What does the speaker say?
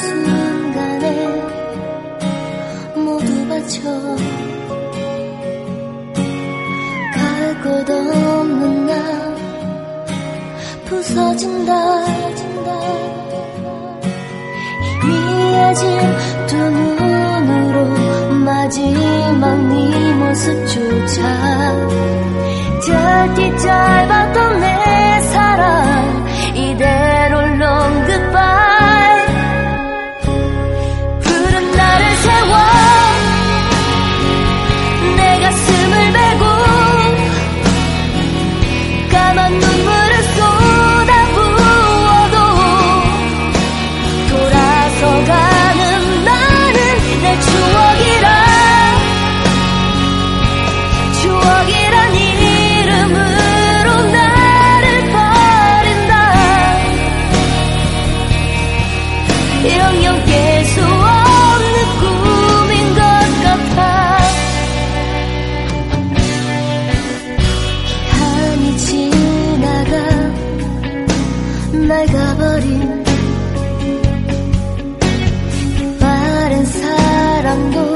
순간에 모두 바쳐 갈 곳 없는 나 부서진다. 미해진 두 눈으로 마지막 네 모습조차 짧디 짧았던 내 사랑 이대로 long goodbye. 푸른 날을 세워 내 가슴을 베고 까만 눈물을 쏟아부어도 돌아서 가는 나는 내 추억이란 이름으로 나를 버린다. 영영 깰 수 없는 꿈인 것 같아. 한이 지나가 낡아버린 빠른 사랑도